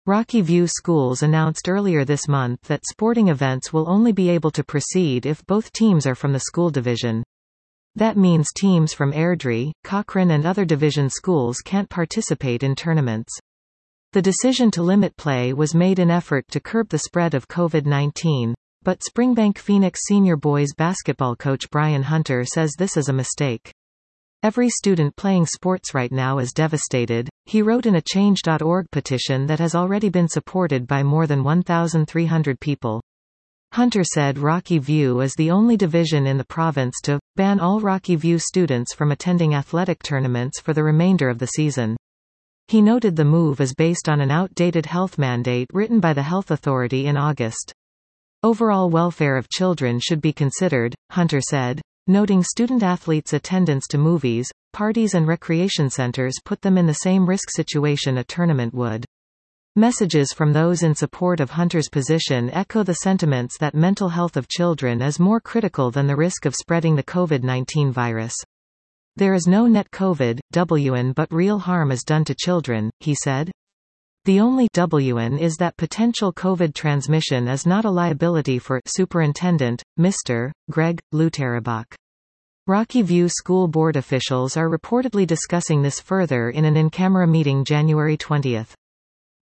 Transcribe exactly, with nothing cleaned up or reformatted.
Rocky View Schools announced earlier this month that sporting events will only be able to proceed if both teams are from the school division. That means teams from Airdrie, Cochrane and other division schools can't participate in tournaments. The decision to limit play was made in effort to curb the spread of COVID nineteen, but Springbank Phoenix senior boys basketball coach Brian Hunter says this is a mistake. Every student playing sports right now is devastated, he wrote in a change dot org petition that has already been supported by more than one thousand three hundred people. Hunter said Rocky View is the only division in the province to ban all Rocky View students from attending athletic tournaments for the remainder of the season. He noted the move is based on an outdated health mandate written by the health authority in August. Overall welfare of children should be considered, Hunter said, noting student-athletes' attendance to movies, parties and recreation centers put them in the same risk situation a tournament would. Messages from those in support of Hunter's position echo the sentiments that mental health of children is more critical than the risk of spreading the COVID nineteen virus. There is no net COVID W N but real harm is done to children, he said. The only W N is that potential COVID transmission is not a liability for Superintendent, Mister Greg Luterabach. Rocky View School Board officials are reportedly discussing this further in an in-camera meeting January twentieth.